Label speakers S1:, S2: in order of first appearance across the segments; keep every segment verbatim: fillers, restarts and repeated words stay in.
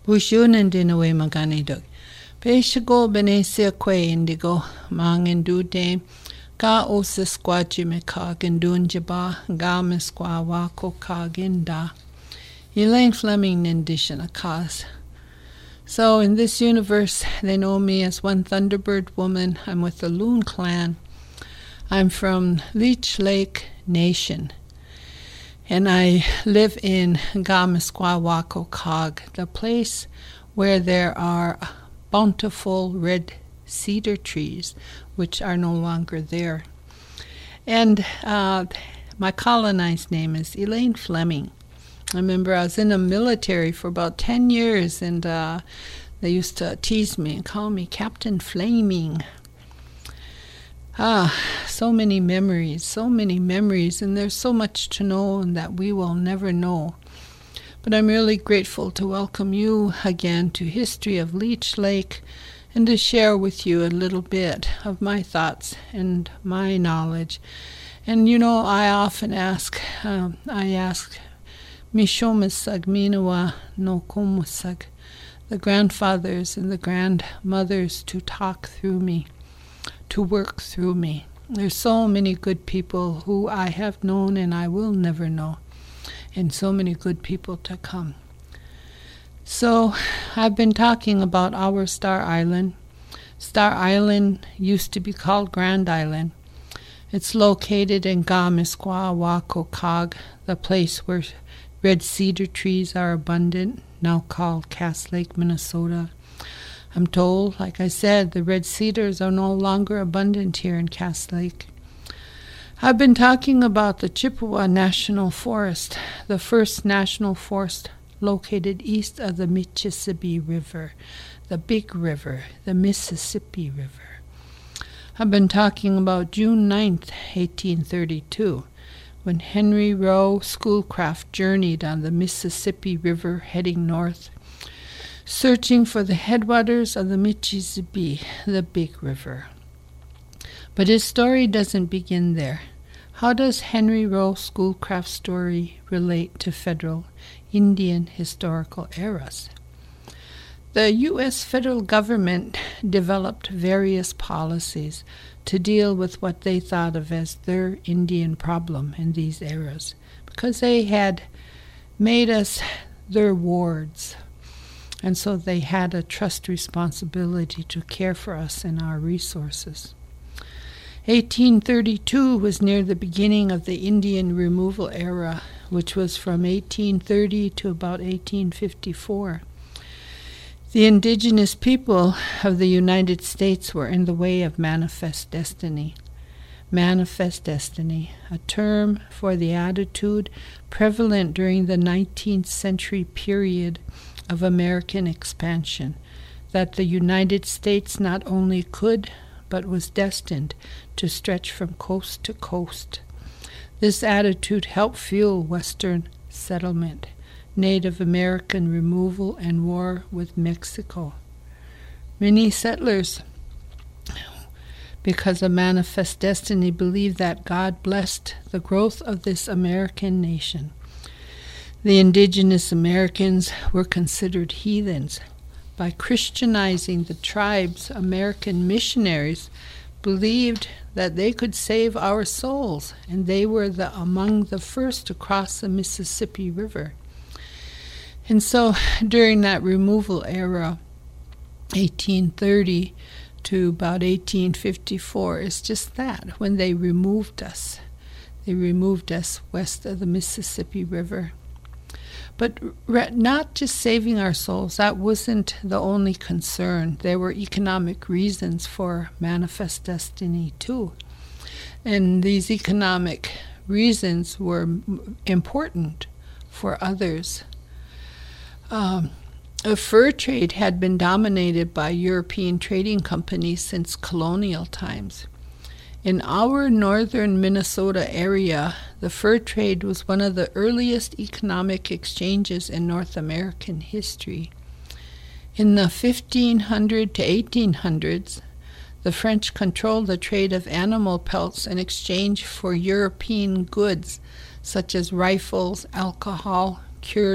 S1: Bushunan dinawe maganidog. Peshago benesia que indigo, mangin dude, ga osa squajime kagin dunjaba, ga mesqua wako kaginda. Elaine Fleming nindishana cause. So in this universe, they know me as one Thunderbird woman. I'm with the Loon clan. I'm from Leech Lake Nation. And I live in Ga-Mesqua-Wako Cog, the place where there are bountiful red cedar trees, which are no longer there. And uh, my colonized name is Elaine Fleming. I remember I was in the military for about ten years, and uh, they used to tease me and call me Captain Flaming. Ah, so many memories, so many memories, and there's so much to know and that we will never know. But I'm really grateful to welcome you again to History of Leech Lake and to share with you a little bit of my thoughts and my knowledge. And you know, I often ask, um, I ask, Mishomasag Minawa no Komusag, the grandfathers and the grandmothers to talk through me, to work through me. There's so many good people who I have known and I will never know, and so many good people to come. So I've been talking about our Star Island. Star Island used to be called Grand Island. It's located in Ga-Mesqua-Wako Cog, the place where red cedar trees are abundant, now called Cass Lake, Minnesota. I'm told, like I said, the red cedars are no longer abundant here in Cass Lake. I've been talking about the Chippewa National Forest, the first national forest located east of the Mississippi River, the big river, the Mississippi River. I've been talking about June ninth, eighteen thirty-two, when Henry Rowe Schoolcraft journeyed on the Mississippi River heading north, searching for the headwaters of the Mississippi, the big river. But his story doesn't begin there. How does Henry Rowe Schoolcraft's story relate to federal Indian historical eras? The U S federal government developed various policies to deal with what they thought of as their Indian problem in these eras, because they had made us their wards. And so they had a trust responsibility to care for us and our resources. eighteen thirty-two was near the beginning of the Indian removal era, which was from eighteen thirty to about eighteen fifty-four. The indigenous people of the United States were in the way of manifest destiny. Manifest destiny, a term for the attitude prevalent during the nineteenth century period of American expansion, that the United States not only could, but was destined to stretch from coast to coast. This attitude helped fuel Western settlement, Native American removal, and war with Mexico. Many settlers, because of manifest destiny, believed that God blessed the growth of this American nation. The indigenous Americans were considered heathens. By Christianizing the tribes, American missionaries believed that they could save our souls, and they were the, among the first to cross the Mississippi River. And so during that removal era, eighteen thirty to about eighteen fifty-four, is just that, when they removed us. They removed us west of the Mississippi River. But re- not just saving our souls, that wasn't the only concern. There were economic reasons for manifest destiny too. And these economic reasons were m- important for others. Um, a fur trade had been dominated by European trading companies since colonial times. In our northern Minnesota area, the fur trade was one of the earliest economic exchanges in North American history. In the fifteen hundred to eighteen hundreds, the French controlled the trade of animal pelts in exchange for European goods, such as rifles, alcohol, cured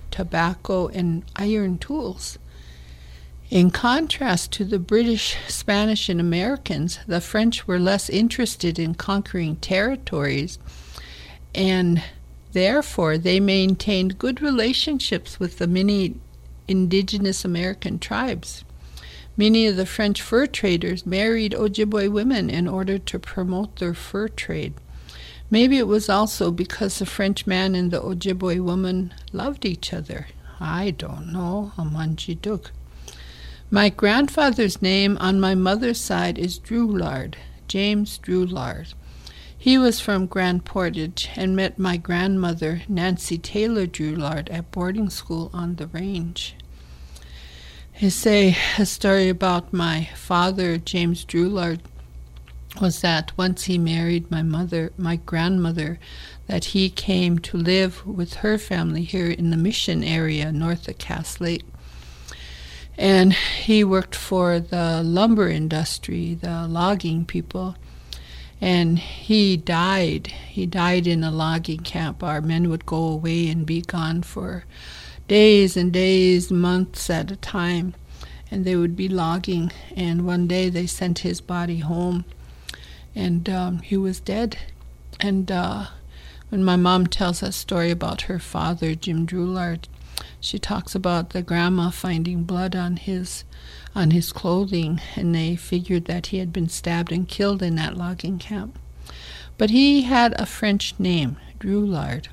S1: tobacco, and iron tools. In contrast to the British, Spanish, and Americans, the French were less interested in conquering territories, and therefore they maintained good relationships with the many indigenous American tribes. Many of the French fur traders married Ojibwe women in order to promote their fur trade. Maybe it was also because the French man and the Ojibwe woman loved each other. I don't know. Amanjiduk. My grandfather's name on my mother's side is Drouillard, James Drouillard. He was from Grand Portage and met my grandmother, Nancy Taylor Drouillard, at boarding school on the range. I say a story about my father, James Drouillard, was that once he married my mother, my grandmother, that he came to live with her family here in the Mission area north of Cass Lake. And he worked for the lumber industry, the logging people. And he died. He died in a logging camp. Our men would go away and be gone for days and days, months at a time. And they would be logging. And one day they sent his body home. And um, he was dead. And uh, when my mom tells a story about her father, Jim Drouillard, she talks about the grandma finding blood on his on his clothing, and they figured that he had been stabbed and killed in that logging camp. But he had a French name, Drouillard.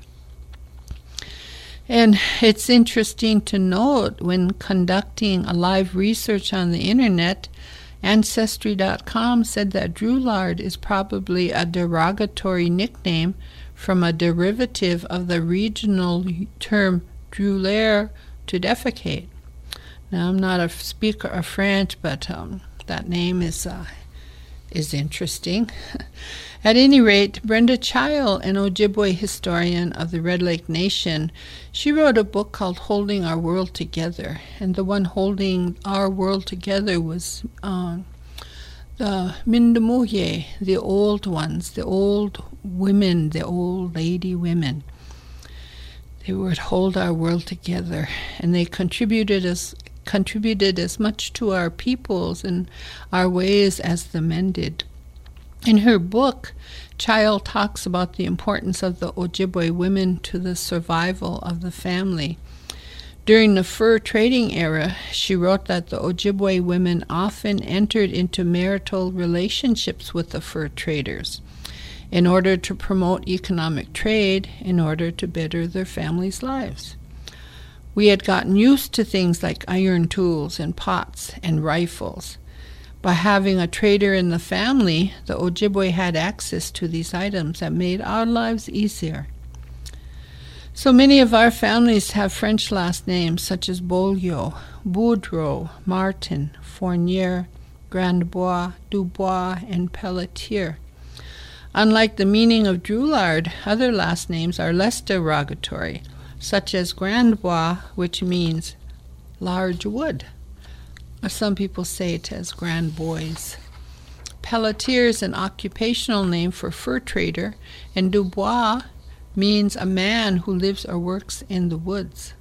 S1: And it's interesting to note when conducting a live research on the internet, Ancestry dot com said that Drouillard is probably a derogatory nickname from a derivative of the regional term Drouiller, to defecate. Now, I'm not a speaker of French, but um, that name is uh, is interesting. At any rate, Brenda Chile, an Ojibwe historian of the Red Lake Nation, she wrote a book called Holding Our World Together, and the one holding our world together was uh, the Mindamuye, the old ones, the old women, the old lady women. They would hold our world together, and they contributed as contributed as much to our peoples and our ways as the men did. In her book, Chile talks about the importance of the Ojibwe women to the survival of the family. During the fur trading era, she wrote that the Ojibwe women often entered into marital relationships with the fur traders in order to promote economic trade, in order to better their families' lives. We had gotten used to things like iron tools and pots and rifles. By having a trader in the family, the Ojibwe had access to these items that made our lives easier. So many of our families have French last names such as Beaulieu, Boudreau, Martin, Fournier, Grandbois, Dubois, and Pelletier. Unlike the meaning of Drouillard, other last names are less derogatory, such as Grandbois, which means large wood. Or some people say it as Grand Boys. Pelletier is an occupational name for fur trader, and Dubois means a man who lives or works in the woods.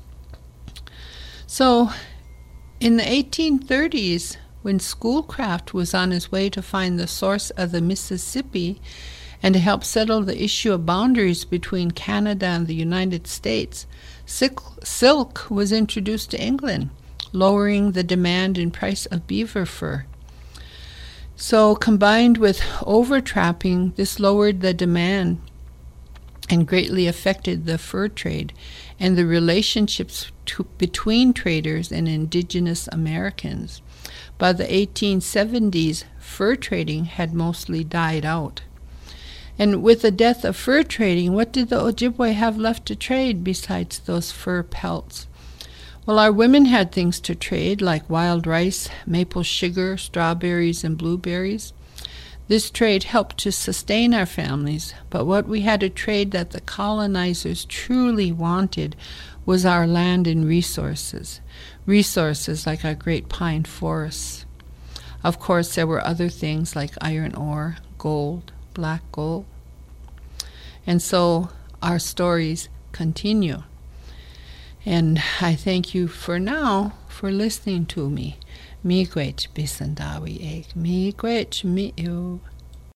S1: So, in the eighteen thirties, when Schoolcraft was on his way to find the source of the Mississippi and to help settle the issue of boundaries between Canada and the United States, silk was introduced to England, lowering the demand and price of beaver fur. So, combined with over-trapping, this lowered the demand and greatly affected the fur trade and the relationships to, between traders and indigenous Americans. By the eighteen seventies, fur trading had mostly died out. And with the death of fur trading, what did the Ojibwe have left to trade besides those fur pelts? Well, our women had things to trade, like wild rice, maple sugar, strawberries, and blueberries. This trade helped to sustain our families, but what we had to trade that the colonizers truly wanted was our land and resources. Resources like our great pine forests. Of course, there were other things like iron ore, gold, black gold. And so our stories continue. And I thank you for now for listening to me. Mi gwech bisandawi egg. Mi gwech mi you.